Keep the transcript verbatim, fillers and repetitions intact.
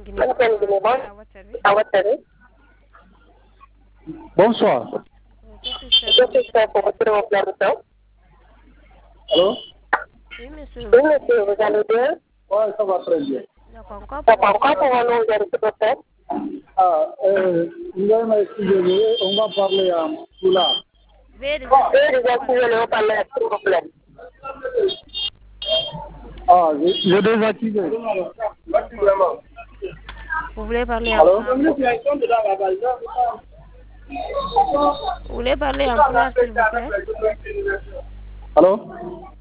Antenne du moment. À votre service. Bonsoir. Je suis chef pour votre remplacement. Allô? Oui, monsieur. Oui, monsieur, vous allez bien? Oui, ça va très bien. D'accord, encore pour un nom de votre. Ah, euh, vous allez m'excuser, on va parler en Poula. Veuillez désactiver le haut-parleur, s'il vous plaît. Ah, j'ai désactivé. Vous voulez parler en Allô? Vous voulez parler en Poula, s'il vous plaît? Allô?